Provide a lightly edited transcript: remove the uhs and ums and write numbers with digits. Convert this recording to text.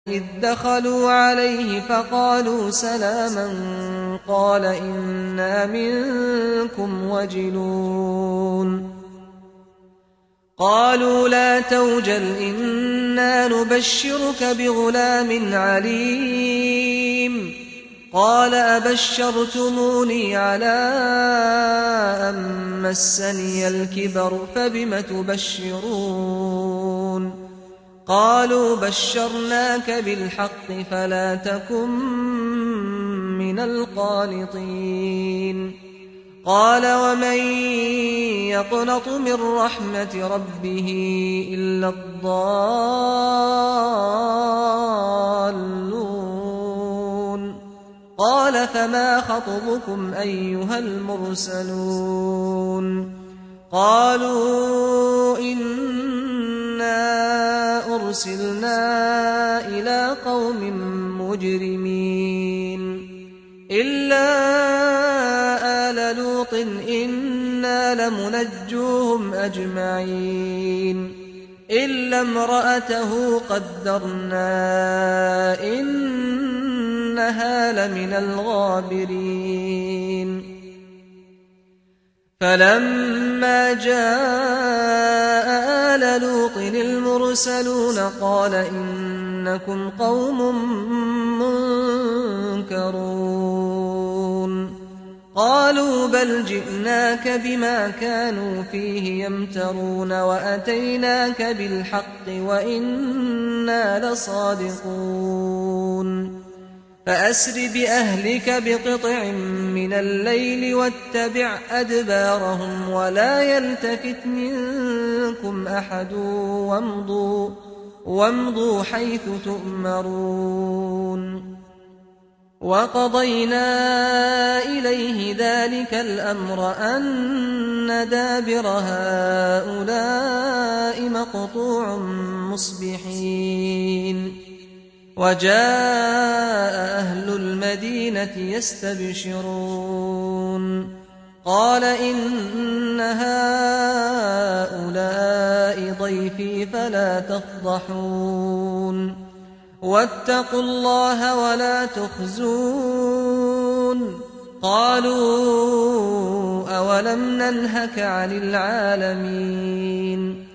إذ دخلوا عليه فقالوا سلاما قال إنا منكم وجلون قالوا لا توجل إنا نبشرك بغلام عليم قال أبشرتموني على أن مسني الكبر فبم تبشرون قالوا بشرناك بالحق فلا تكن من القانطين قال ومن يقنط من رحمة ربه إلا الضالون قال فما خطبكم أيها المرسلون قالوا إنا أرسلنا إلى قوم مجرمين إلا آل لوط إنا لمنجوهم أجمعين إلا امرأته قدرنا إنها لمن الغابرين فلما جاء آل لوط المرسلون قال إنكم قوم منكرون قالوا بل جئناك بما كانوا فيه يمترون وأتيناك بالحق وإنا لصادقون فأسر بأهلك بقطع من الليل واتبع أدبارهم ولا يلتفت منكم أحد وامضوا حيث تؤمرون وقضينا إليه ذلك الأمر أن دابر هؤلاء مقطوع مصبحين وجاء أهل المدينة يستبشرون قال إن هؤلاء ضيفي فلا تفضحون واتقوا الله ولا تخزون قالوا أولم ننهك عن العالمين